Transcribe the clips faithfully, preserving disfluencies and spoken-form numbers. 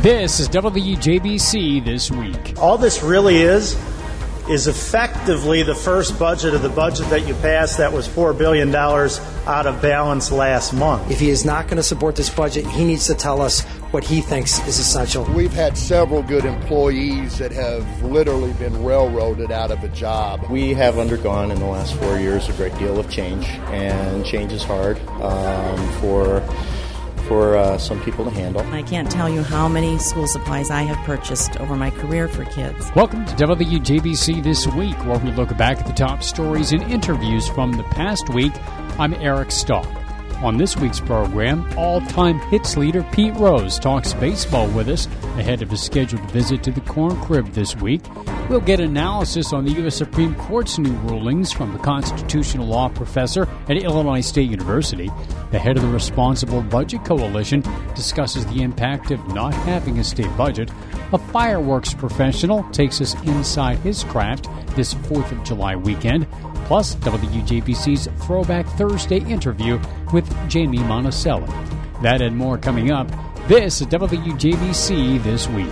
This is W J B C This Week. All this really is, is effectively the first budget of the budget that you passed that was four billion dollars out of balance last month. If he is not going to support this budget, he needs to tell us what he thinks is essential. We've had several good employees that have literally been railroaded out of a job. We have undergone in the last four years a great deal of change, and change is hard um, for for uh, some people to handle. I can't tell you how many school supplies I have purchased over my career for kids. Welcome to W J B C This Week, where we look back at the top stories and interviews from the past week. I'm Eric Stock. On this week's program, all-time hits leader Pete Rose talks baseball with us ahead of his scheduled visit to the Corn Crib this week. We'll get analysis on the U S Supreme Court's new rulings from the constitutional law professor at Illinois State University. The head of the Responsible Budget Coalition discusses the impact of not having a state budget. A fireworks professional takes us inside his craft this fourth of July weekend. Plus, W J B C's Throwback Thursday interview with Jamie Monticelli. That and more coming up. This is W J B C This Week.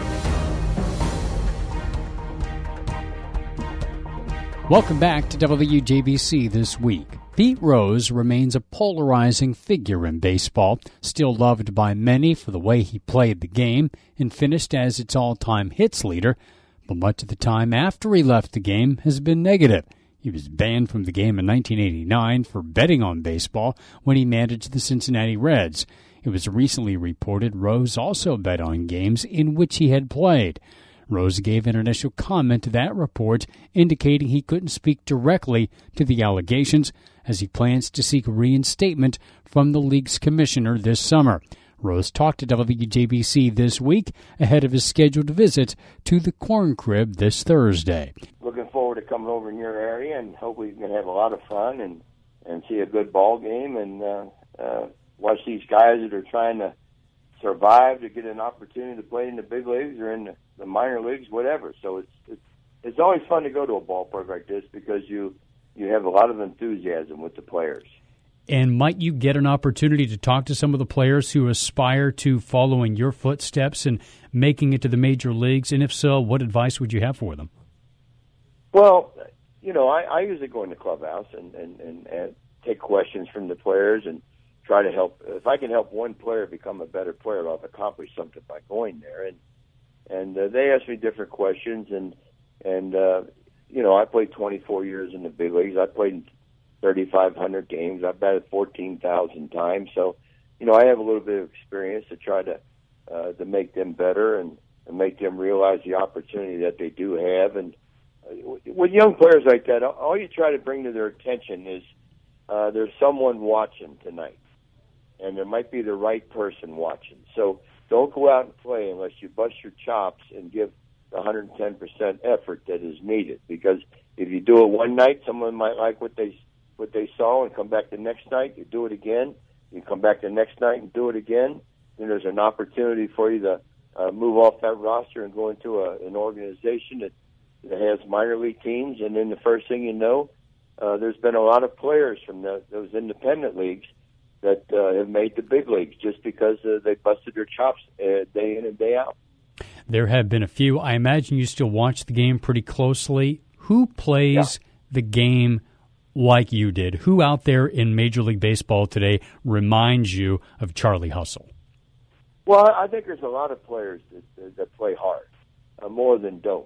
Welcome back to W J B C This Week. Pete Rose remains a polarizing figure in baseball, still loved by many for the way he played the game and finished as its all-time hits leader, but much of the time after he left the game has been negative. He was banned from the game in nineteen eighty-nine for betting on baseball when he managed the Cincinnati Reds. It was recently reported Rose also bet on games in which he had played. Rose gave an initial comment to that report, indicating he couldn't speak directly to the allegations, as he plans to seek reinstatement from the league's commissioner this summer. Rose talked to W J B C This Week ahead of his scheduled visit to the Corn Crib this Thursday. Looking forward to coming over in your area, and hopefully we can have a lot of fun and, and see a good ball game and uh, uh, watch these guys that are trying to survive to get an opportunity to play in the big leagues or in the, the minor leagues, whatever. So it's, it's it's always fun to go to a ballpark like this because you you have a lot of enthusiasm with the players. And might you get an opportunity to talk to some of the players who aspire to following your footsteps and making it to the major leagues? And if so, what advice would you have for them? Well, you know, I, I usually go in the clubhouse and, and, and, and take questions from the players and try to help. If I can help one player become a better player, I've accomplished something by going there. And and uh, they ask me different questions. And, and uh, you know, I played twenty-four years in the big leagues. I played in thirty-five hundred games. I've batted fourteen thousand times. So, you know, I have a little bit of experience to try to uh, to make them better and, and make them realize the opportunity that they do have. And uh, with young players like that, all you try to bring to their attention is uh, there's someone watching tonight, and there might be the right person watching. So don't go out and play unless you bust your chops and give the one hundred ten percent effort that is needed. Because if you do it one night, someone might like what they what they saw and come back the next night. You do it again. You come back the next night and do it again. Then there's an opportunity for you to uh, move off that roster and go into a, an organization that, that has minor league teams. And then the first thing you know, uh, there's been a lot of players from the, those independent leagues that uh, have made the big leagues just because uh, they busted their chops uh, day in and day out. There have been a few. I imagine you still watch the game pretty closely. Who plays yeah. the game like you did? Who out there in Major League Baseball today reminds you of Charlie Hustle? Well, I think there's a lot of players that, that play hard, uh, more than don't.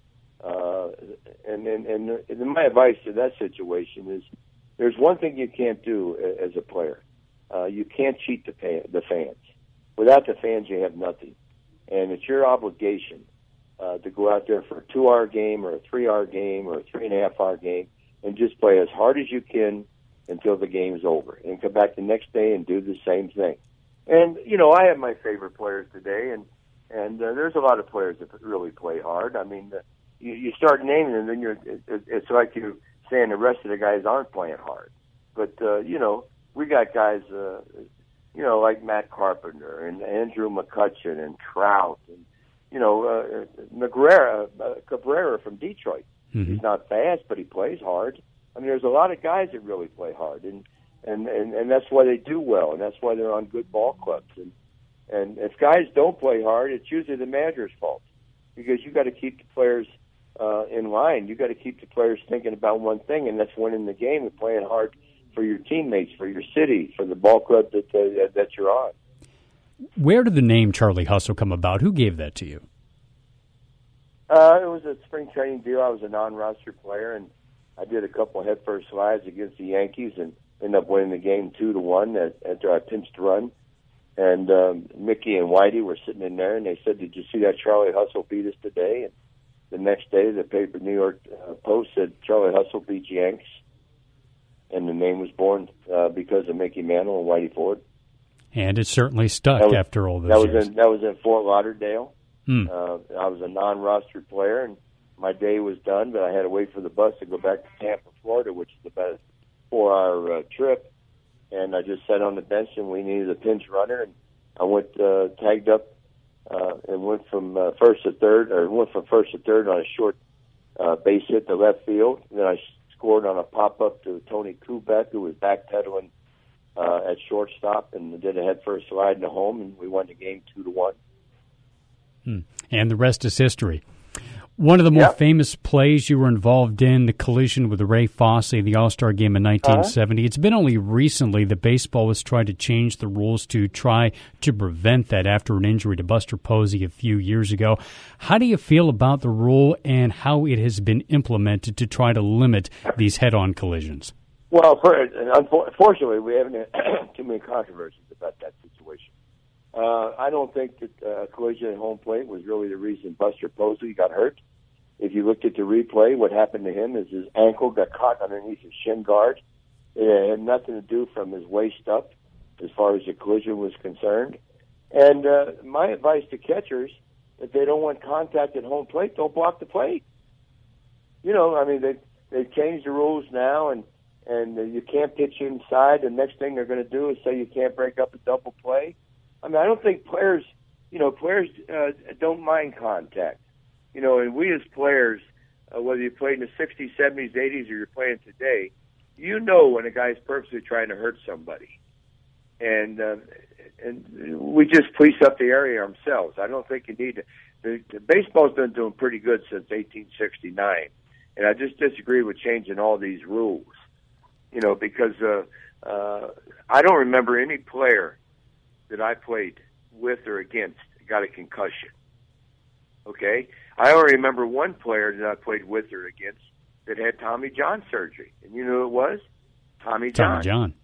Uh, and, and, and my advice to that situation is there's one thing you can't do as a player. Uh, you can't cheat the, fan, the fans. Without the fans, you have nothing. And it's your obligation uh, to go out there for a two-hour game or a three-hour game or a three-and-a-half-hour game and just play as hard as you can until the game's over, and come back the next day and do the same thing. And, you know, I have my favorite players today, and, and uh, there's a lot of players that really play hard. I mean, uh, you, you start naming them, and you're, it, it's like you're saying the rest of the guys aren't playing hard. But, uh, you know, we got guys, uh, you know, like Matt Carpenter and Andrew McCutchen and Trout and, you know, uh, Cabrera, uh, Cabrera from Detroit. Mm-hmm. He's not fast, but he plays hard. I mean, there's a lot of guys that really play hard, and, and, and, and that's why they do well, and that's why they're on good ball clubs. And And if guys don't play hard, it's usually the manager's fault, because you got to keep the players uh, in line. You got to keep the players thinking about one thing, and that's winning the game and playing hard for your teammates, for your city, for the ball club that uh, that you're on. Where did the name Charlie Hustle come about? Who gave that to you? Uh, it was a spring training deal. I was a non-roster player, and I did a couple of head-first slides against the Yankees and ended up winning the game two to one after I pinched run. And um, Mickey and Whitey were sitting in there, and they said, "Did you see that Charlie Hustle beat us today?" And the next day, the paper, New York uh, Post, said Charlie Hustle beat Yanks, and the name was born uh, because of Mickey Mantle and Whitey Ford. And it certainly stuck was, after all those that was years. In, that was in Fort Lauderdale. Hmm. Uh, I was a non-roster player, and my day was done, but I had to wait for the bus to go back to Tampa, Florida, which is about a four-hour uh, trip. And I just sat on the bench, and we needed a pinch runner, and I went uh, tagged up uh, and went from uh, first to third, or went from first to third on a short uh, base hit to left field. And then I scored on a pop-up to Tony Kubek, who was backpedaling uh, at shortstop, and did a head-first slide into home, and we won the game two to one. Hmm. And the rest is history. One of the more yep. famous plays you were involved in, the collision with Ray Fosse, the All-Star game in nineteen seventy. Uh-huh. It's been only recently that baseball has tried to change the rules to try to prevent that after an injury to Buster Posey a few years ago. How do you feel about the rule and how it has been implemented to try to limit these head-on collisions? Well, for, unfortunately, we haven't had too many controversies about that situation. Uh, I don't think that uh, collision at home plate was really the reason Buster Posey got hurt. If you looked at the replay, what happened to him is his ankle got caught underneath his shin guard. It had nothing to do from his waist up as far as the collision was concerned. And uh, my advice to catchers, if they don't want contact at home plate, don't block the plate. You know, I mean, they, they've changed the rules now, and, and uh, you can't pitch inside. The next thing they're going to do is say you can't break up a double play. I mean, I don't think players, you know, players uh, don't mind contact. You know, and we as players, uh, whether you played in the sixties, seventies, eighties, or you're playing today, you know when a guy's purposely trying to hurt somebody. And uh, and we just police up the area ourselves. I don't think you need to. The, the baseball's been doing pretty good since eighteen sixty-nine. And I just disagree with changing all these rules. You know, because uh, uh, I don't remember any player that I played with or against got a concussion. Okay? I only remember one player that I played with or against that had Tommy John surgery. And you know who it was? Tommy John. Tommy John.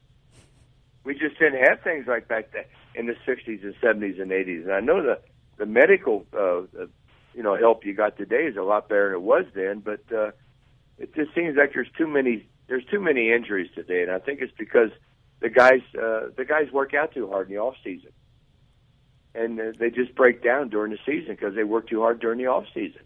We just didn't have things like that in the sixties and seventies and eighties. And I know the, the medical uh, uh, you know, help you got today is a lot better than it was then, but uh, it just seems like there's too many there's too many injuries today, and I think it's because the guys uh, the guys work out too hard in the off season, and uh, they just break down during the season because they work too hard during the off season.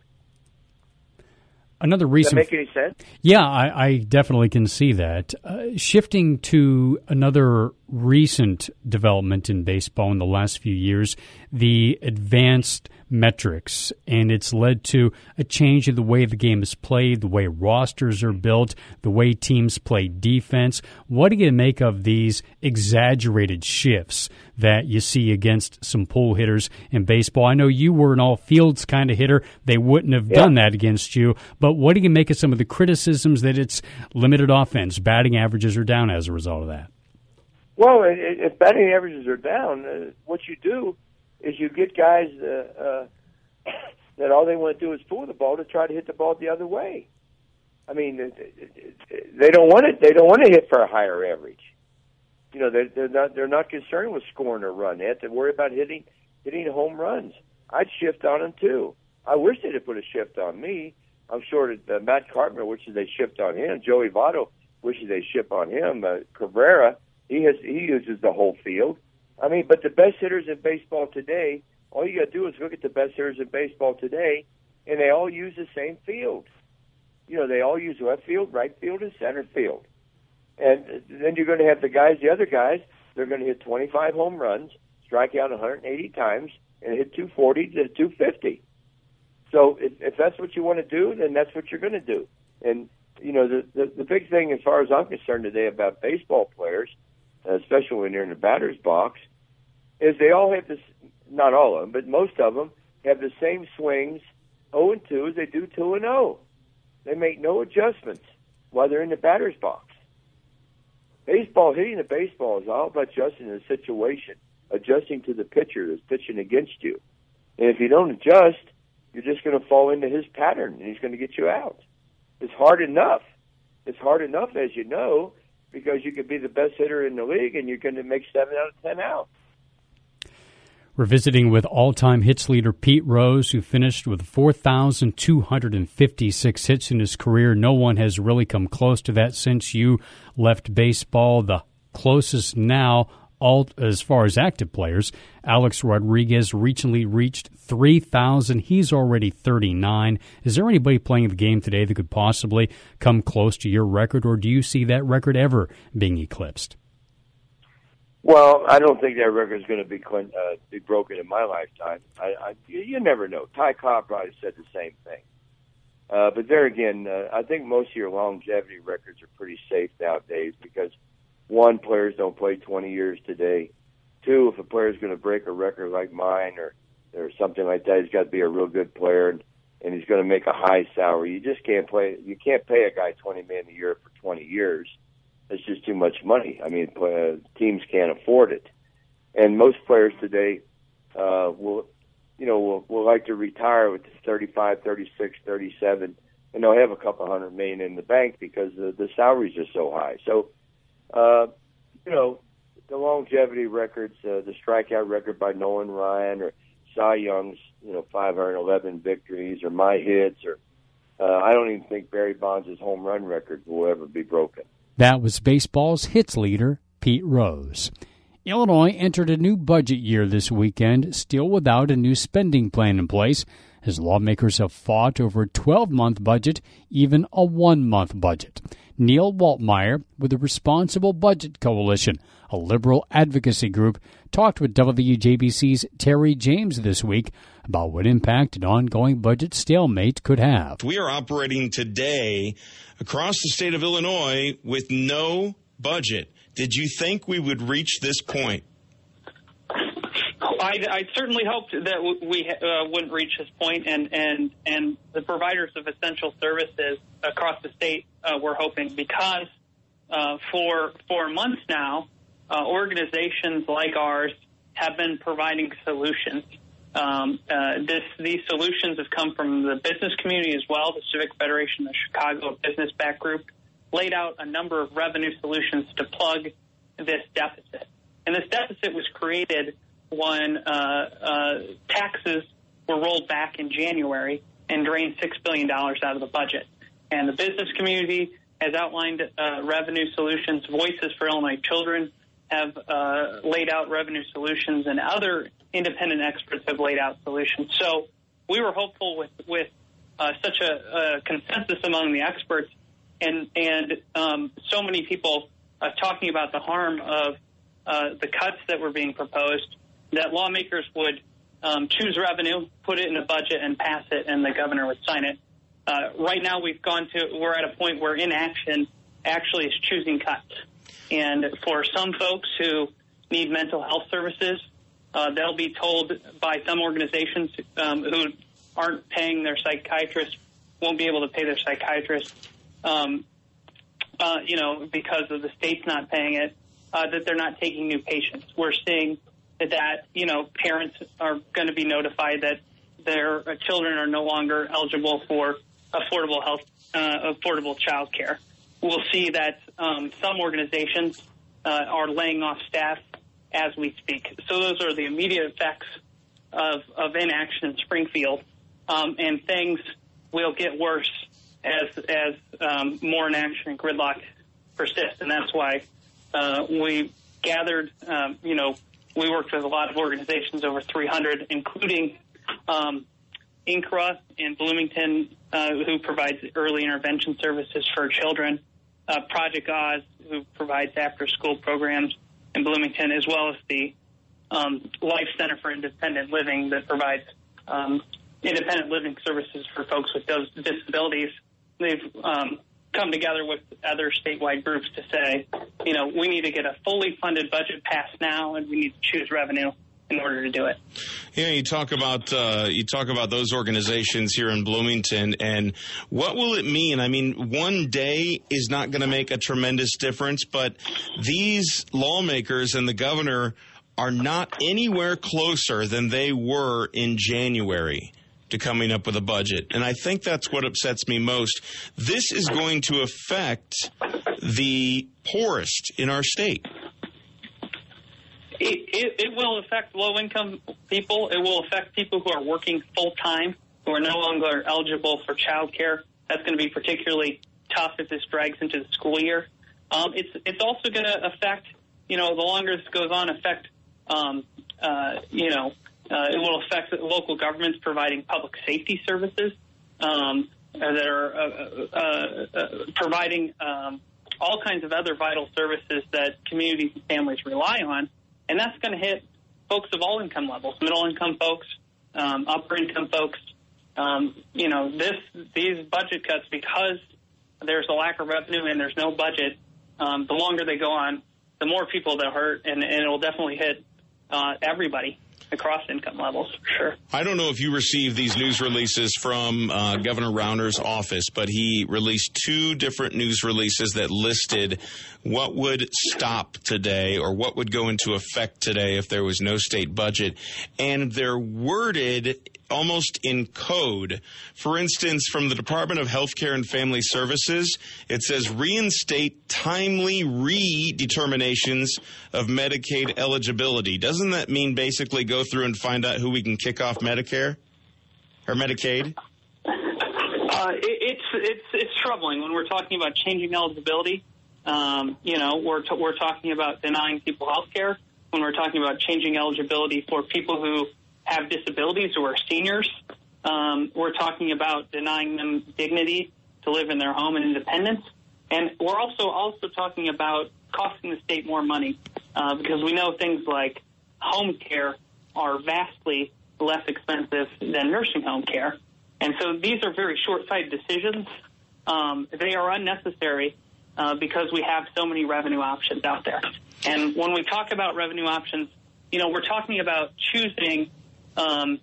Another recent, Does that make any sense? Yeah, I, I definitely can see that. Uh, shifting to another recent development in baseball in the last few years, the advanced metrics, and it's led to a change in the way the game is played, the way rosters are built, the way teams play defense. What do you make of these exaggerated shifts that you see against some pull hitters in baseball? I know you were an all-fields kind of hitter. They wouldn't have yeah. done that against you, but what do you make of some of the criticisms that it's limited offense, batting averages are down as a result of that? Well, if batting averages are down, uh, what you do is you get guys uh, uh, that all they want to do is pull the ball to try to hit the ball the other way. I mean, they don't want it. They don't want to hit for a higher average. You know, they're, they're not. They're not concerned with scoring a run. They have to worry about hitting hitting home runs. I'd shift on them too. I wish they'd have put a shift on me. I'm sure that uh, Matt Carpenter wishes they shift on him. Joey Votto wishes they shift on him. Uh, Cabrera, he has he uses the whole field. I mean, but the best hitters in baseball today, all you got to do is look at the best hitters in baseball today, and they all use the same field. You know, they all use left field, right field, and center field. And then you're going to have the guys, the other guys, they're going to hit twenty-five home runs, strike out one hundred eighty times, and hit two forty to two fifty. So if, if that's what you want to do, then that's what you're going to do. And, you know, the, the, the big thing as far as I'm concerned today about baseball players, especially when they're in the batter's box, is they all have this, not all of them, but most of them have the same swings, oh and two, as they do two and oh. They make no adjustments while they're in the batter's box. Baseball, hitting the baseball is all about adjusting to the situation, adjusting to the pitcher that's pitching against you. And if you don't adjust, you're just going to fall into his pattern, and he's going to get you out. It's hard enough. It's hard enough, as you know, because you could be the best hitter in the league, and you're going to make seven out of ten out. We're visiting with all-time hits leader Pete Rose, who finished with four thousand two hundred fifty-six hits in his career. No one has really come close to that since you left baseball. The closest now, all as far as active players, Alex Rodriguez recently reached three thousand. He's already thirty-nine. Is there anybody playing the game today that could possibly come close to your record, or do you see that record ever being eclipsed? Well, I don't think that record is going to be uh, be broken in my lifetime. I, I, you never know. Ty Cobb probably said the same thing. Uh, but there again, uh, I think most of your longevity records are pretty safe nowadays because, one, players don't play twenty years today. Two, if a player is going to break a record like mine or, or something like that, he's got to be a real good player and, and he's going to make a high salary. You just can't play. You can't pay a guy twenty million dollars a year for twenty years. It's just too much money. I mean, uh, teams can't afford it. And most players today uh, will, you know, will, will like to retire with thirty-five, thirty-six, thirty-seven, and they'll have a couple hundred million in the bank because the, the salaries are so high. So, uh, you know, the longevity records, uh, the strikeout record by Nolan Ryan or Cy Young's, you know, five hundred eleven victories or my hits, or uh, I don't even think Barry Bonds' home run record will ever be broken. That was baseball's hits leader, Pete Rose. Illinois entered a new budget year this weekend, still without a new spending plan in place, as lawmakers have fought over a twelve-month budget, even a one-month budget. Neil Waltmeyer with the Responsible Budget Coalition, a liberal advocacy group, talked with W J B C's Terry James this week about what impact an ongoing budget stalemate could have. We are operating today across the state of Illinois with no budget. Did you think we would reach this point? I, I certainly hoped that we uh, wouldn't reach this point, and, and, and the providers of essential services across the state uh, were hoping, because uh, for for months now, uh, organizations like ours have been providing solutions. Um, uh, this, these solutions have come from the business community as well. The Civic Federation, the Chicago Business Back Group, laid out a number of revenue solutions to plug this deficit. And this deficit was created when uh, uh, taxes were rolled back in January and drained six billion dollars out of the budget. And the business community has outlined uh, revenue solutions. Voices for Illinois Children have uh, laid out revenue solutions, and other independent experts have laid out solutions. So we were hopeful with, with uh, such a, a consensus among the experts and, and um, so many people uh, talking about the harm of uh, the cuts that were being proposed, that lawmakers would um, choose revenue, put it in a budget, and pass it, and the governor would sign it. Uh, right now, we've gone to we're at a point where inaction actually is choosing cuts. And for some folks who need mental health services, uh, they'll be told by some organizations um, who aren't paying their psychiatrists, won't be able to pay their psychiatrist, um, uh, you know, because of the state's not paying it, uh, that they're not taking new patients. We're seeing that, you know, parents are going to be notified that their uh, children are no longer eligible for affordable health, uh, affordable child care. We'll see that um, some organizations uh, are laying off staff as we speak. So those are the immediate effects of, of inaction in Springfield, um, and things will get worse as as um, more inaction and gridlock persist. And that's why uh, we gathered, um, you know, we worked with a lot of organizations, over three hundred, including um, I N C R A in Bloomington, uh, who provides early intervention services for children, uh, Project Oz, who provides after-school programs in Bloomington, as well as the um, Life Center for Independent Living that provides um, independent living services for folks with those disabilities. They've um, come together with other statewide groups to say, you know, we need to get a fully funded budget passed now, and we need to choose revenue in order to do it. Yeah, you talk about uh, you talk about those organizations here in Bloomington, and what will it mean? I mean, one day is not going to make a tremendous difference, but these lawmakers and the governor are not anywhere closer than they were in January to coming up with a budget. And I think that's what upsets me most. This is going to affect the poorest in our state. It, it, it will affect low-income people. It will affect people who are working full-time, who are no longer eligible for child care. That's going to be particularly tough if this drags into the school year. Um, it's it's also going to affect, you know, the longer this goes on, affect, um, uh, you know, uh, it will affect local governments providing public safety services um, that are uh, uh, uh, providing um, all kinds of other vital services that communities and families rely on. And that's going to hit folks of all income levels, middle-income folks, um, upper-income folks. Um, you know, this these budget cuts, because there's a lack of revenue and there's no budget, um, the longer they go on, the more people they'll hurt, and, and it will definitely hit uh, everybody across income levels, for sure. I don't know if you received these news releases from uh, Governor Rauner's office, but he released two different news releases that listed what would stop today or what would go into effect today if there was no state budget. And they're worded almost in code. For instance, from the Department of Healthcare and Family Services, it says reinstate timely redeterminations of Medicaid eligibility. Doesn't that mean basically go through and find out who we can kick off Medicare or Medicaid? Uh, it, it's it's it's troubling when we're talking about changing eligibility. Um, you know, we're t- we're talking about denying people health care. When we're talking about changing eligibility for people who have disabilities or are seniors, um, we're talking about denying them dignity to live in their home and independence. And we're also also talking about costing the state more money uh, because we know things like home care are vastly less expensive than nursing home care. And so these are very short-sighted decisions. Um, they are unnecessary uh, because we have so many revenue options out there. And when we talk about revenue options, you know, we're talking about choosing um,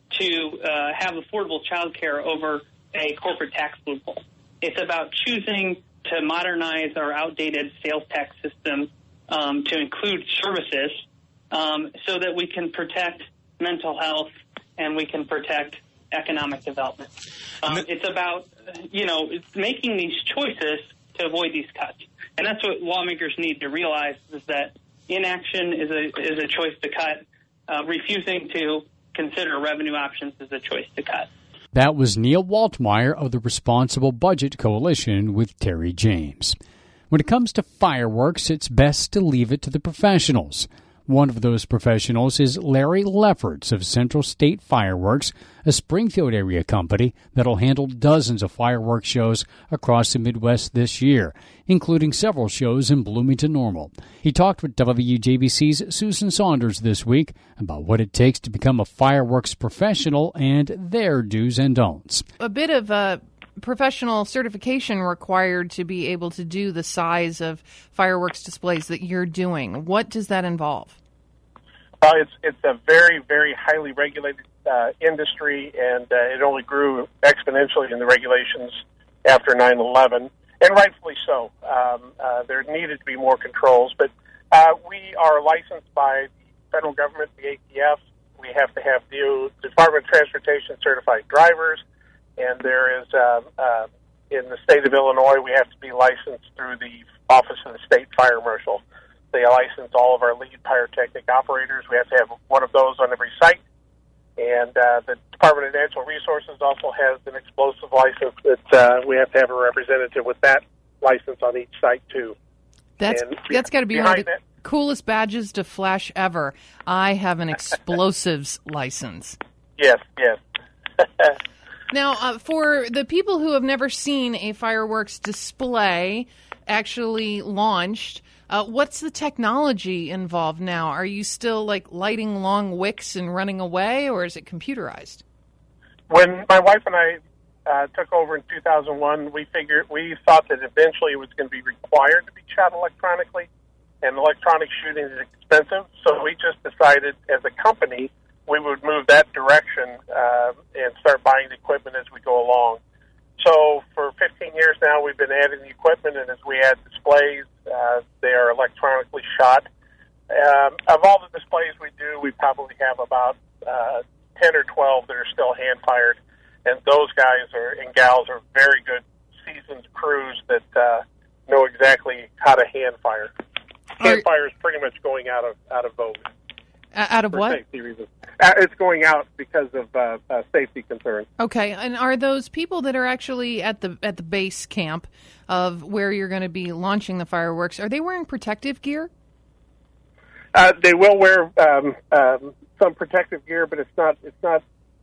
to uh, have affordable child care over a corporate tax loophole. It's about choosing to modernize our outdated sales tax system um, to include services um, so that we can protect mental health and we can protect economic development. Um, it's about, you know, it's making these choices to avoid these cuts. And that's what lawmakers need to realize, is that inaction is a is a choice to cut. Uh, refusing to consider revenue options is a choice to cut. That was Neil Waltmeyer of the Responsible Budget Coalition with Terry James. When it comes to fireworks, it's best to leave it to the professionals. One of those professionals is Larry Lefferts of Central State Fireworks, a Springfield area company that'll handle dozens of fireworks shows across the Midwest this year, including several shows in Bloomington Normal. He talked with W J B C's Susan Saunders this week about what it takes to become a fireworks professional and their do's and don'ts. A bit of a professional certification required to be able to do the size of fireworks displays that you're doing. What does that involve? Uh, it's it's a very, very highly regulated uh, industry, and uh, it only grew exponentially in the regulations after nine eleven, and rightfully so. Um, uh, there needed to be more controls, but uh, we are licensed by the federal government, the A T F. We have to have the Department of Transportation certified drivers. And there is, uh, uh, in the state of Illinois, we have to be licensed through the Office of the State Fire Marshal. They license all of our lead pyrotechnic operators. We have to have one of those on every site. And uh, the Department of Natural Resources also has an explosive license that uh, we have to have a representative with that license on each site, too. That's and That's got to be one of the that, coolest badges to flash ever. I have an explosives license. Yes, yes. Now, uh, for the people who have never seen a fireworks display actually launched, uh, what's the technology involved now? Are you still, like, lighting long wicks and running away, or is it computerized? When my wife and I uh, took over in two thousand one, we figured we thought that eventually it was going to be required to be shot electronically. and electronic shooting is expensive. So we just decided as a company we would move that direction uh, and start buying the equipment as we go along. So for fifteen years now, we've been adding the equipment, and as we add displays, uh, they are electronically shot. Um, of all the displays we do, we probably have about uh, ten or twelve that are still hand-fired, and those guys are and gals are very good, seasoned crews that uh, know exactly how to hand-fire. Hand-fire is pretty much going out of out of vogue. Uh, out of for what? Safety reasons. Uh, it's going out because of uh, uh, safety concerns. Okay, and are those people that are actually at the at the base camp of where you're going to be launching the fireworks? Are they wearing protective gear? Uh, they will wear um, um, some protective gear, but it's not. It's not.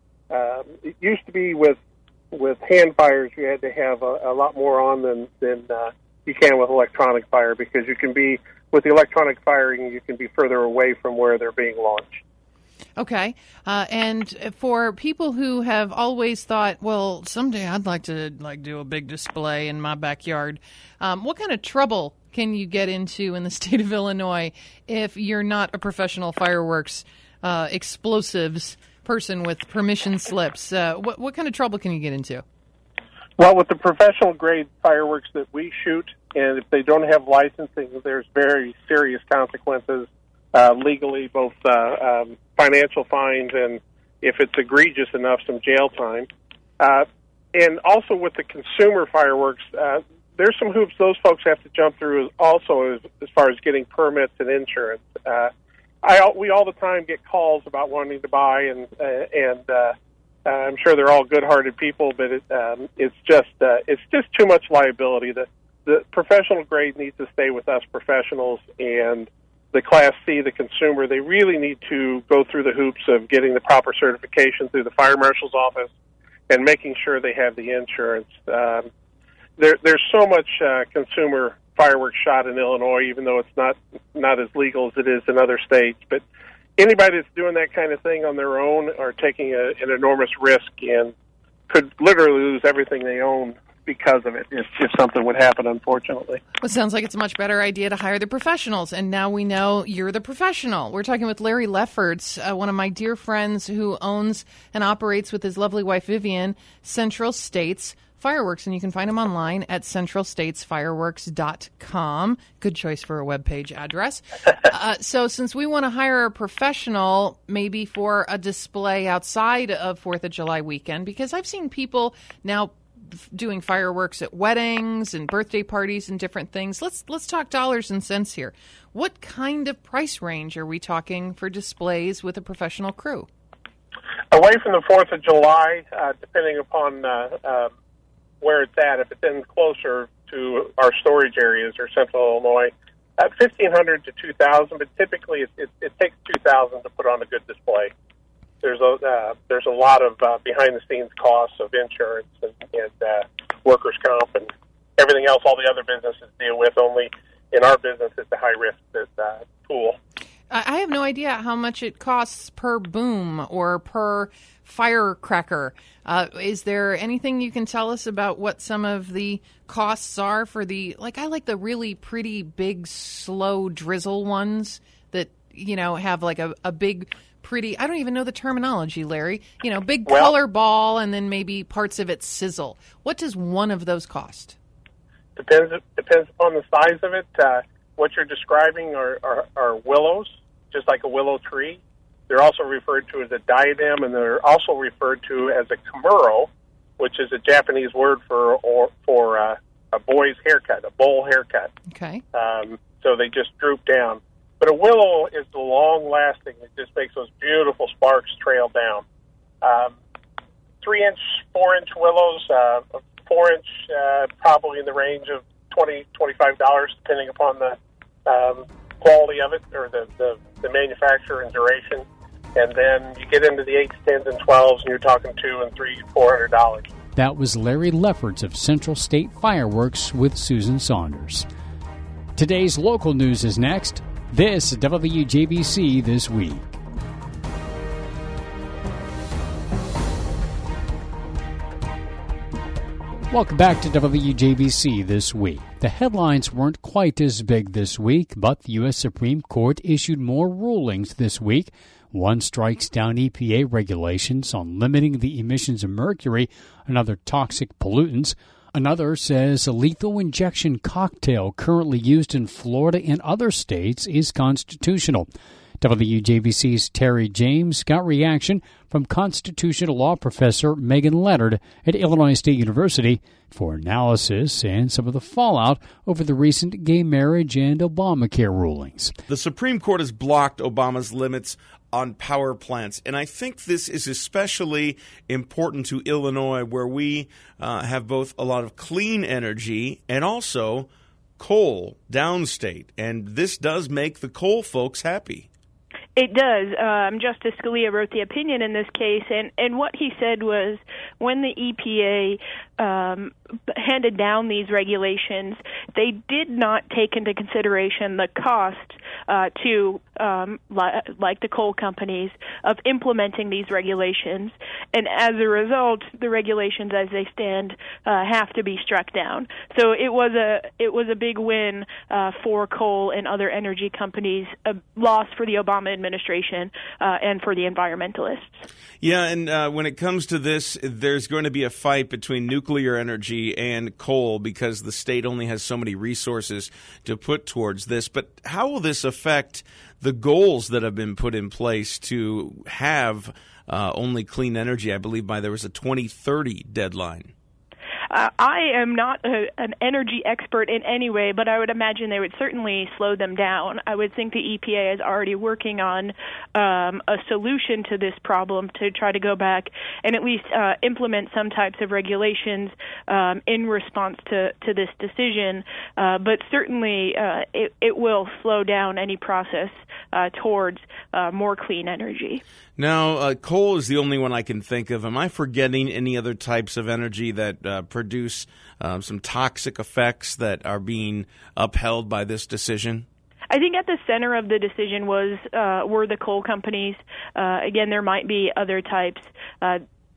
Um, it used to be with with hand fires, you had to have a, a lot more on than than uh, you can with electronic fire, because you can be with the electronic firing, you can be further away from where they're being launched. Okay, uh, and for people who have always thought, well, someday I'd like to like do a big display in my backyard, um, what kind of trouble can you get into in the state of Illinois if you're not a professional fireworks uh, explosives person with permission slips? Uh, what what kind of trouble can you get into? Well, with the professional grade fireworks that we shoot, and if they don't have licensing, there's very serious consequences. Uh, legally, both uh, um, financial fines and, if it's egregious enough, some jail time. Uh, and also with the consumer fireworks, uh, there's some hoops those folks have to jump through also as, as far as getting permits and insurance. Uh, I, we all the time get calls about wanting to buy, and uh, and uh, I'm sure they're all good-hearted people, but it, um, it's just uh, it's just too much liability. The, the professional grade needs to stay with us professionals, and the Class C, the consumer, they really need to go through the hoops of getting the proper certification through the fire marshal's office and making sure they have the insurance. Um, there, there's so much uh, consumer fireworks shot in Illinois, even though it's not not as legal as it is in other states. But anybody that's doing that kind of thing on their own are taking a, an enormous risk and could literally lose everything they own because of it, if, if something would happen, unfortunately. Well, it sounds like it's a much better idea to hire the professionals, and now we know you're the professional. We're talking with Larry Lefferts, uh, one of my dear friends who owns and operates with his lovely wife Vivian Central States Fireworks, and you can find him online at central states fireworks dot com. Good choice for a webpage address. uh, so since we want to hire a professional, maybe for a display outside of fourth of July weekend, because I've seen people now doing fireworks at weddings and birthday parties and different things. Let's let's talk dollars and cents here. What kind of price range are we talking for displays with a professional crew? Away from the fourth of July, uh, depending upon uh, uh, where it's at, if it's in closer to our storage areas or central Illinois, at fifteen hundred to two thousand, but typically it, it, it takes two thousand to put on a good display. There's a uh, there's a lot of uh, behind-the-scenes costs of insurance and, and uh, workers' comp and everything else all the other businesses deal with. Only in our business, it's a high-risk uh, pool. I have no idea how much it costs per boom or per firecracker. Uh, is there anything you can tell us about what some of the costs are for the, like, I like the really pretty big, slow drizzle ones that, you know, have like a, a big... pretty, I don't even know the terminology, Larry. You know, big well, color ball, and then maybe parts of it sizzle. What does one of those cost? Depends depends upon the size of it. Uh, what you're describing are, are, are willows, just like a willow tree. They're also referred to as a diadem, and they're also referred to as a kimuro, which is a Japanese word for or, for uh, a boy's haircut, a bowl haircut. Okay. Um, so they just droop down. But a willow is the long-lasting. It just makes those beautiful sparks trail down. Um, three-inch, four-inch willows, uh, four-inch uh, probably in the range of twenty dollars, twenty-five dollars, depending upon the um, quality of it or the, the, the manufacturer and duration. And then you get into the eights, tens, and twelves, and you're talking two and three, four hundred dollars. That was Larry Lefferts of Central State Fireworks with Susan Saunders. Today's local news is next. This is W J B C This Week. Welcome back to W J B C This Week. The headlines weren't quite as big this week, but the U S Supreme Court issued more rulings this week. One strikes down E P A regulations on limiting the emissions of mercury and other toxic pollutants. Another says a lethal injection cocktail currently used in Florida and other states is constitutional. W J B C's Terry James got reaction from constitutional law professor Megan Leonard at Illinois State University for analysis and some of the fallout over the recent gay marriage and Obamacare rulings. The Supreme Court has blocked Obama's limits on power plants, and I think this is especially important to Illinois, where we uh, have both a lot of clean energy and also coal downstate, and this does make the coal folks happy. It does. Um, Justice Scalia wrote the opinion in this case, and, and what he said was when the E P A um, handed down these regulations, they did not take into consideration the cost uh, to, um, li- like the coal companies, of implementing these regulations. And as a result, the regulations as they stand uh, have to be struck down. So it was a it was a big win uh, for coal and other energy companies, a loss for the Obama administration uh, and for the environmentalists. Yeah, and uh, when it comes to this, there's going to be a fight between nuclear energy and coal because the state only has so many resources to put towards this. But how will this affect the goals that have been put in place to have uh, only clean energy? I believe by there was a twenty thirty deadline. Uh, I am not a, an energy expert in any way, but I would imagine they would certainly slow them down. I would think the E P A is already working on um, a solution to this problem to try to go back and at least uh, implement some types of regulations um, in response to, to this decision. Uh, but certainly uh, it, it will slow down any process uh, towards uh, more clean energy. Now, uh, coal is the only one I can think of. Am I forgetting any other types of energy that uh, produce uh, some toxic effects that are being upheld by this decision? I think at the center of the decision was uh, were the coal companies. Uh, again, there might be other types. Uh,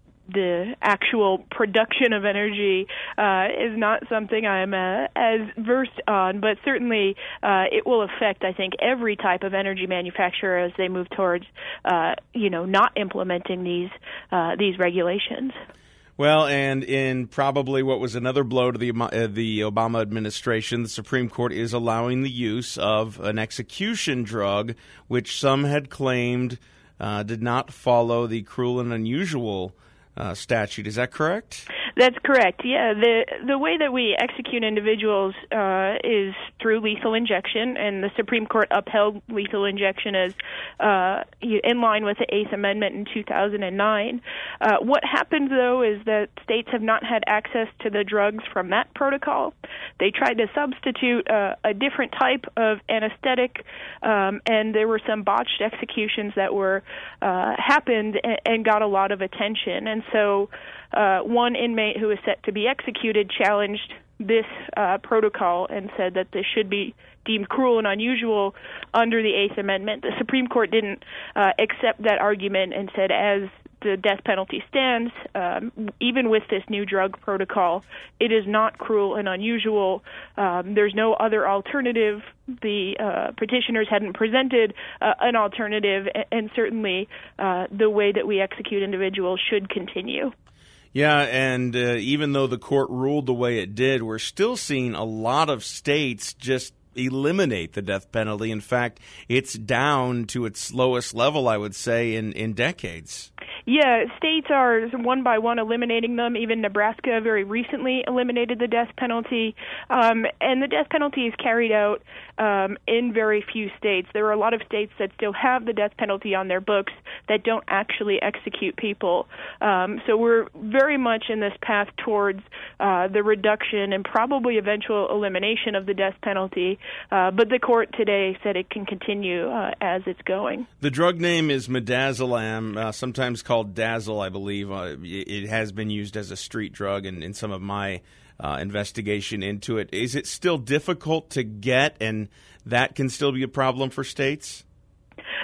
the actual production of energy uh, is not something I'm uh, as versed on, but certainly uh, it will affect, I think, every type of energy manufacturer as they move towards, uh, you know, not implementing these uh, these regulations. Well, and in probably what was another blow to the uh, the Obama administration, the Supreme Court is allowing the use of an execution drug, which some had claimed uh, did not follow the cruel and unusual Uh, statute. Is that correct? That's correct. Yeah, the the way that we execute individuals uh, is through lethal injection, and the Supreme Court upheld lethal injection as uh, in line with the Eighth Amendment in two thousand nine. Uh, what happens, though, is that states have not had access to the drugs from that protocol. They tried to substitute uh, a different type of anesthetic, um, and there were some botched executions that were uh, happened and, and got a lot of attention. And so uh, one inmate who was set to be executed challenged this uh, protocol and said that this should be deemed cruel and unusual under the Eighth Amendment. The Supreme Court didn't uh, accept that argument and said as the death penalty stands, um, even with this new drug protocol, it is not cruel and unusual. Um, there's no other alternative. The uh, petitioners hadn't presented uh, an alternative, and certainly uh, the way that we execute individuals should continue. Yeah, and uh, even though the court ruled the way it did, we're still seeing a lot of states just eliminate the death penalty. In fact, it's down to its lowest level, I would say, in, in decades. Yeah, states are one by one eliminating them. Even Nebraska very recently eliminated the death penalty. Um, and the death penalty is carried out um, in very few states. There are a lot of states that still have the death penalty on their books that don't actually execute people. Um, so we're very much in this path towards uh, the reduction and probably eventual elimination of the death penalty. Uh, but the court today said it can continue uh, as it's going. The drug name is midazolam, uh, sometimes called Dazzle, I believe. Uh, it has been used as a street drug in, in some of my uh, investigation into it. Is it still difficult to get, and that can still be a problem for states?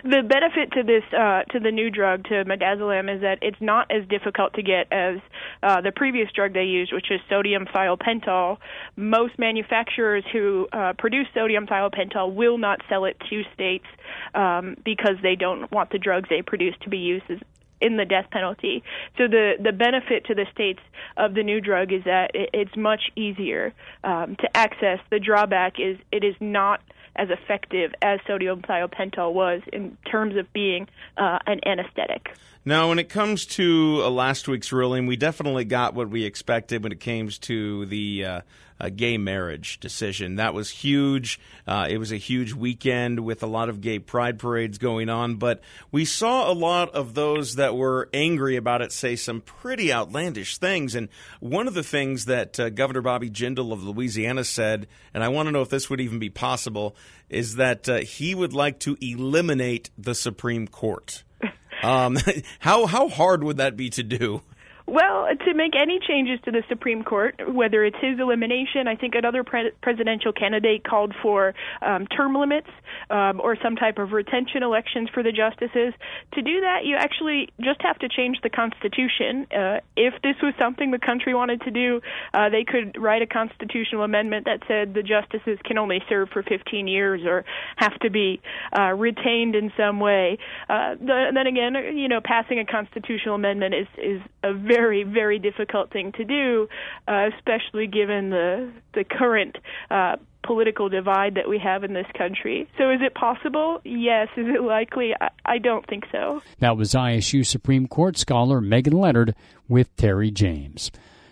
the benefit to this uh, to the new drug, to midazolam, is that it's not as difficult to get as uh, the previous drug they used, which is sodium thiopental. Most manufacturers who uh, produce sodium thiopental will not sell it to states um, because they don't want the drugs they produce to be used as in the death penalty. So the, the benefit to the states of the new drug is that it, it's much easier um, to access. The drawback is it is not as effective as sodium thiopental was in terms of being uh, an anesthetic. Now, when it comes to uh, last week's ruling, we definitely got what we expected when it came to the uh, uh, gay marriage decision. That was huge. Uh, it was a huge weekend with a lot of gay pride parades going on. But we saw a lot of those that were angry about it say some pretty outlandish things. And one of the things that uh, Governor Bobby Jindal of Louisiana said, and I want to know if this would even be possible, is that uh, he would like to eliminate the Supreme Court. Um, how how hard would that be to do? Well, to make any changes to the Supreme Court, whether it's his elimination, I think another pre- presidential candidate called for um, term limits um, or some type of retention elections for the justices. To do that, you actually just have to change the Constitution. Uh, if this was something the country wanted to do, uh, they could write a constitutional amendment that said the justices can only serve for fifteen years or have to be uh, retained in some way. Uh, the, then again, you know, passing a constitutional amendment is, is a very very, very difficult thing to do, uh, especially given the the current uh, political divide that we have in this country. So is it possible? Yes. Is it likely? I, I don't think so. That was I S U Supreme Court scholar Megan Leonard with Terry James.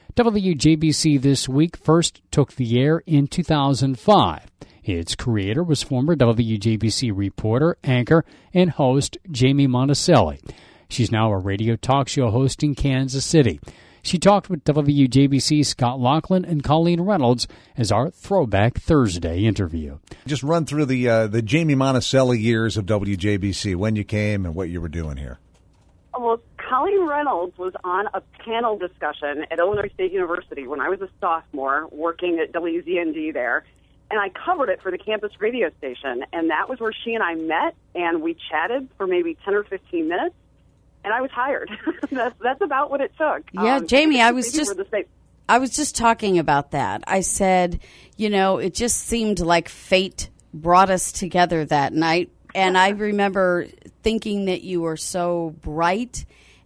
W J B C This Week first took the air in two thousand five. Its creator was former W J B C reporter, anchor, and host Jamie Monticelli. She's now a radio talk show host in Kansas City. She talked with W J B C Scott Laughlin and Colleen Reynolds as our Throwback Thursday interview. Just run through the uh, the Jamie Monticelli years of W J B C, when you came and what you were doing here. Well, Colleen Reynolds was on a panel discussion at Illinois State University when I was a sophomore working at W Z N D there, and I covered it for the campus radio station, and that was where she and I met, and we chatted for maybe ten or fifteen minutes. And I was hired. that's that's about what it took. Yeah, um, Jamie, I was just the I was just talking about that. I said, you know, it just seemed like fate brought us together that night. And I remember thinking that you were so bright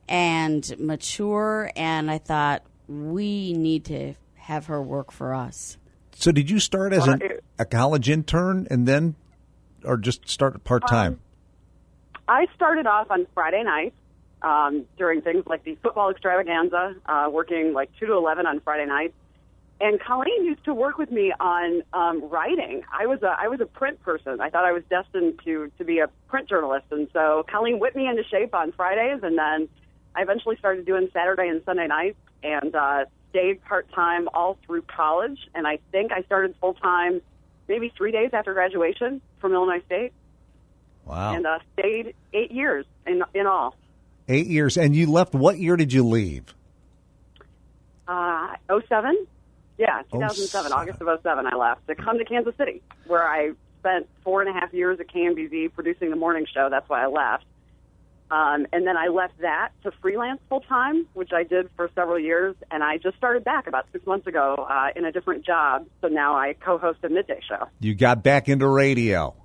and mature, and I thought we need to have her work for us. So did you start as an, a college intern and then, or just start part-time? Um, I started off on Friday nights. Um, during things like the football extravaganza, uh, working like two to eleven on Friday nights. And Colleen used to work with me on um, writing. I was a I was a print person. I thought I was destined to, to be a print journalist. And so Colleen whipped me into shape on Fridays, and then I eventually started doing Saturday and Sunday nights and uh, stayed part-time all through college. And I think I started full-time maybe three days after graduation from Illinois State. Wow. And uh, stayed eight years in in all. Eight years. And you left, what year did you leave? Uh, oh seven? Yeah, two thousand seven, oh August of oh seven I left to come to Kansas City, where I spent four and a half years at K M B Z producing the morning show. That's why I left. Um, and then I left that to freelance full-time, which I did for several years, and I just started back about six months ago uh, in a different job. So now I co-host a midday show. You got back into radio.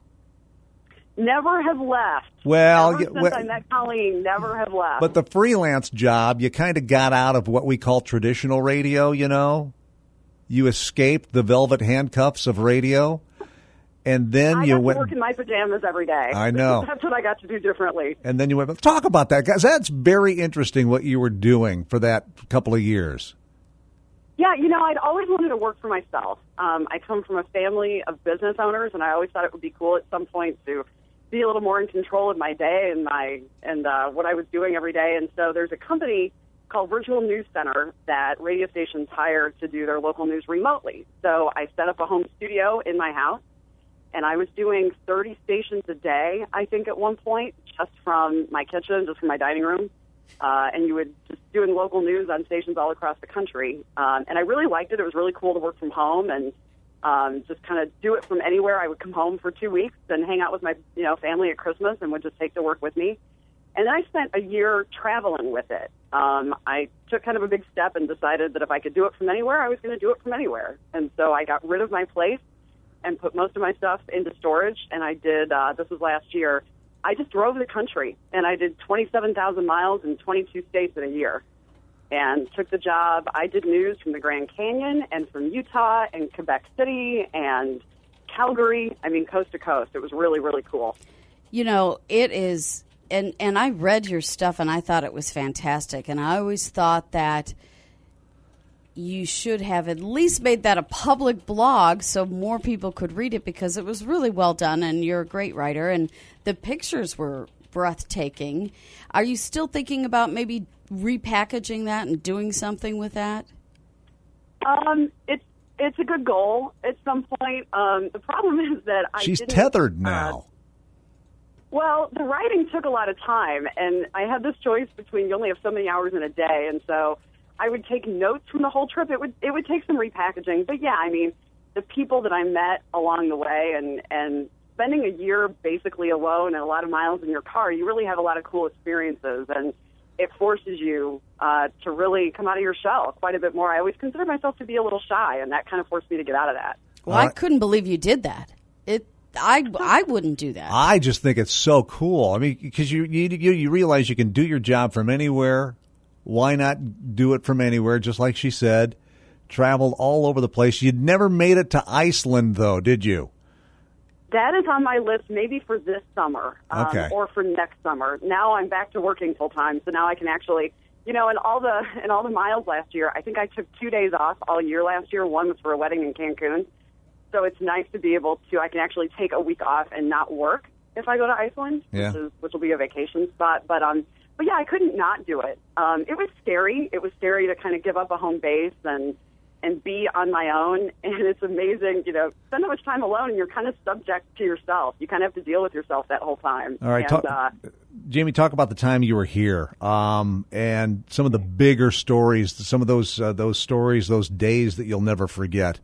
Never have left. Well, Ever yeah, since well, I met Colleen, never have left. But the freelance job, you kind of got out of what we call traditional radio, you know? You escaped the velvet handcuffs of radio, and then I you got went... to work in my pajamas every day. I know. That's what I got to do differently. And then you went, talk about that, guys. That's very interesting what you were doing for that couple of years. Yeah, you know, I'd always wanted to work for myself. Um, I come from a family of business owners, and I always thought it would be cool at some point to be a little more in control of my day and my and uh, what I was doing every day. And so there's a company called Virtual News Center that radio stations hire to do their local news remotely. So I set up a home studio in my house, and I was doing thirty stations a day, I think, at one point, just from my kitchen, just from my dining room. Uh, and you would just doing local news on stations all across the country. Um, and I really liked it. It was really cool to work from home and Um, just kind of do it from anywhere. I would come home for two weeks and hang out with my, you know, family at Christmas and would just take the work with me. And then I spent a year traveling with it. Um, I took kind of a big step and decided that if I could do it from anywhere, I was going to do it from anywhere. And so I got rid of my place and put most of my stuff into storage. And I did, uh, this was last year, I just drove the country. And I did twenty-seven thousand miles in twenty-two states in a year. And took the job. I did news from the Grand Canyon and from Utah and Quebec City and Calgary. I mean, coast to coast. It was really, really cool. You know, it is, and, and I read your stuff and I thought it was fantastic. And I always thought that you should have at least made that a public blog so more people could read it, because it was really well done and you're a great writer and the pictures were breathtaking. Are you still thinking about maybe repackaging that and doing something with that? Um, it's it's a good goal at some point. Um, the problem is that I she's didn't, tethered now. Uh, well, the writing took a lot of time, and I had this choice between you only have so many hours in a day, and so I would take notes from the whole trip. It would it would take some repackaging, but yeah, I mean, the people that I met along the way, and and spending a year basically alone and a lot of miles in your car, you really have a lot of cool experiences, and it forces you uh, to really come out of your shell quite a bit more. I always consider myself to be a little shy, and that kind of forced me to get out of that. Well, I couldn't believe you did that. It, I, I wouldn't do that. I just think it's so cool. I mean, because you, you you you realize you can do your job from anywhere. Why not do it from anywhere? Just like she said, traveled all over the place. You'd never made it to Iceland, though, did you? That is on my list, maybe for this summer um, okay. or for next summer. Now I'm back to working full time, so now I can actually, you know, in all the in all the miles last year, I think I took two days off all year last year. One was for a wedding in Cancun, so it's nice to be able to. I can actually take a week off and not work if I go to Iceland, yeah. which is which will be a vacation spot. But um, but yeah, I couldn't not do it. Um, it was scary. It was scary to kind of give up a home base and. and be on my own, and it's amazing, you know, spend that much time alone, and you're kind of subject to yourself. You kind of have to deal with yourself that whole time. All right, and, talk, uh, Jamie, talk about the time you were here, um, and some of the bigger stories, some of those uh, those stories, those days that you'll never forget.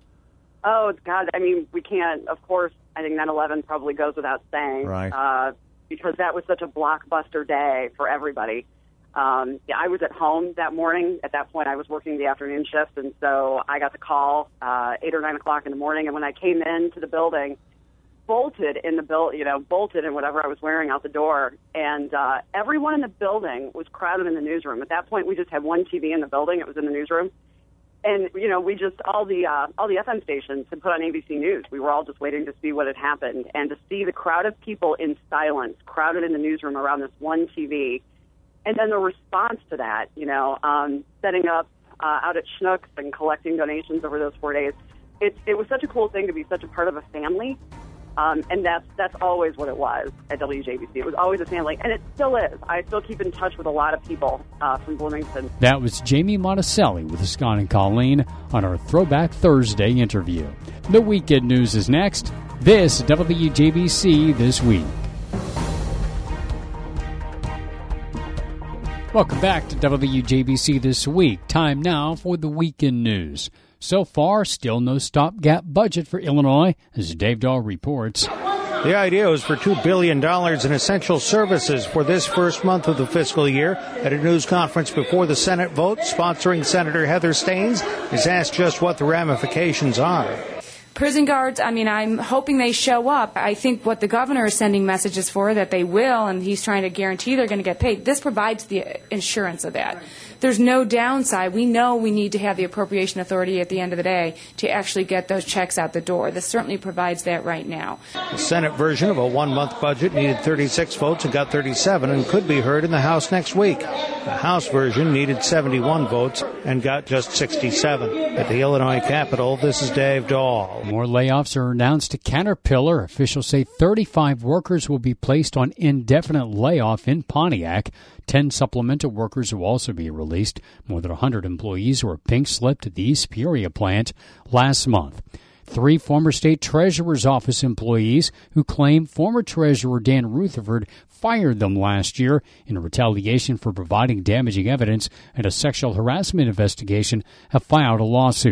Oh, God, I mean, we can't, of course, I think nine eleven probably goes without saying, right. uh, because that was such a blockbuster day for everybody. Um, yeah, I was at home that morning. At that point, I was working the afternoon shift, and so I got the call uh, eight or nine o'clock in the morning. And when I came into the building, bolted in the build, you know, bolted in whatever I was wearing out the door, and uh, everyone in the building was crowded in the newsroom. At that point, we just had one T V in the building. It was in the newsroom, and you know, we just all the uh, all the F M stations had put on A B C News. We were all just waiting to see what had happened, and to see the crowd of people in silence, crowded in the newsroom around this one T V. And then the response to that, you know, um, setting up uh, out at Schnucks and collecting donations over those four days, it, it was such a cool thing to be such a part of a family. Um, and that's that's always what it was at W J B C. It was always a family, and it still is. I still keep in touch with a lot of people uh, from Bloomington. That was Jamie Monticelli with Scott and Colleen on our Throwback Thursday interview. The weekend news is next. This is W J B C This Week. Welcome back to W J B C This Week. Time now for the weekend news. So far, still no stopgap budget for Illinois, as Dave Dahl reports. The idea was for two billion dollars in essential services for this first month of the fiscal year. At a news conference before the Senate vote, sponsoring Senator Heather Steins is asked just what the ramifications are. Prison guards, I mean, I'm hoping they show up. I think what the governor is sending messages for, that they will, and he's trying to guarantee they're going to get paid. This provides the insurance of that. There's no downside. We know we need to have the appropriation authority at the end of the day to actually get those checks out the door. This certainly provides that right now. The Senate version of a one-month budget needed thirty-six votes and got thirty-seven and could be heard in the House next week. The House version needed seventy-one votes and got just sixty-seven. At the Illinois Capitol, this is Dave Dahl. More layoffs are announced at Caterpillar. Officials say thirty-five workers will be placed on indefinite layoff in Pontiac. Ten supplemental workers will also be released. More than one hundred employees were pink-slipped at the East Peoria plant last month. Three former state treasurer's office employees who claim former treasurer Dan Rutherford fired them last year in retaliation for providing damaging evidence in a sexual harassment investigation have filed a lawsuit.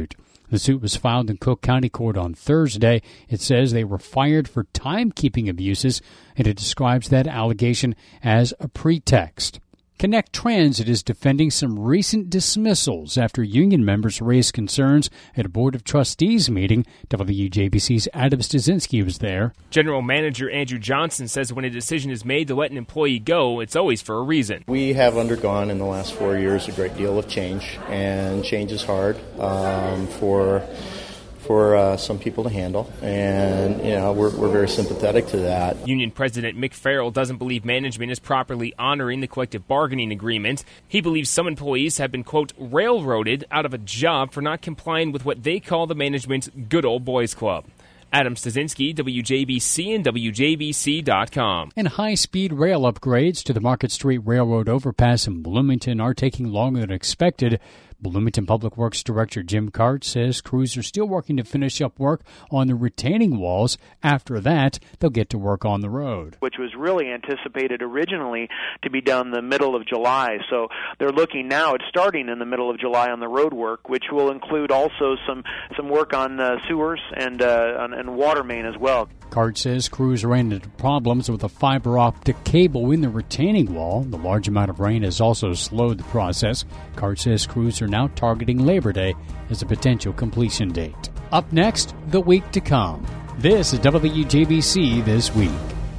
The suit was filed in Cook County Court on Thursday. It says they were fired for timekeeping abuses, and it describes that allegation as a pretext. Connect Transit is defending some recent dismissals after union members raised concerns at a Board of Trustees meeting. W J B C's Adam Stasinski was there. General Manager Andrew Johnson says when a decision is made to let an employee go, it's always for a reason. We have undergone in the last four years a great deal of change, and change is hard um, for for uh, some people to handle, and you know we're, we're very sympathetic to that. Union President Mick Farrell doesn't believe management is properly honoring the collective bargaining agreement. He believes some employees have been, quote, railroaded out of a job for not complying with what they call the management's good old boys club. Adam Stasinski, W J B C and W J B C dot com. And high-speed rail upgrades to the Market Street Railroad overpass in Bloomington are taking longer than expected. Bloomington Public Works Director Jim Cart says crews are still working to finish up work on the retaining walls. After that, they'll get to work on the road, which was really anticipated originally to be done the middle of July. So they're looking now at starting in the middle of July on the road work, which will include also some, some work on uh, sewers and, uh, on, and water main as well. Cart says crews ran into problems with a fiber optic cable in the retaining wall. The large amount of rain has also slowed the process. Cart says crews are now targeting Labor Day as a potential completion date. Up next, the week to come. This is W J B C This Week.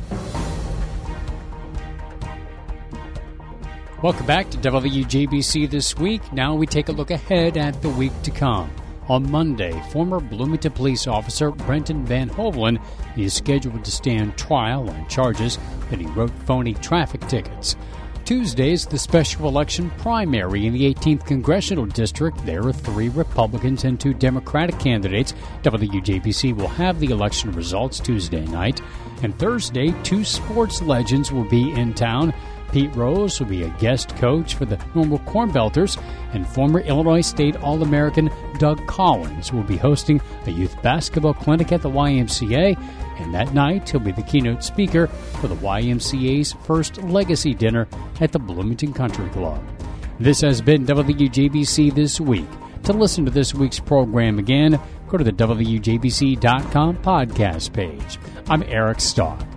Welcome back to W J B C This Week. Now we take a look ahead at the week to come. On Monday, former Bloomington police officer Brenton Van Hovelen is scheduled to stand trial on charges that he wrote phony traffic tickets. Tuesday is the special election primary in the eighteenth Congressional District. There are three Republicans and two Democratic candidates. W J B C will have the election results Tuesday night. And Thursday, two sports legends will be in town. Pete Rose will be a guest coach for the Normal Corn Belters, and former Illinois State All-American Doug Collins will be hosting a youth basketball clinic at the Y M C A, and that night he'll be the keynote speaker for the Y M C A's first Legacy Dinner at the Bloomington Country Club. This has been W J B C This Week. To listen to this week's program again, go to the W J B C dot com podcast page. I'm Eric Stark.